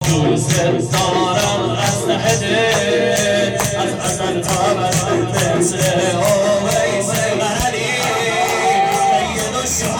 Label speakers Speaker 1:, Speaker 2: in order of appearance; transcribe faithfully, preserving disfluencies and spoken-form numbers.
Speaker 1: دوست دارم اسلحه ده از حسن تا بسن مثل اویس قهری سید و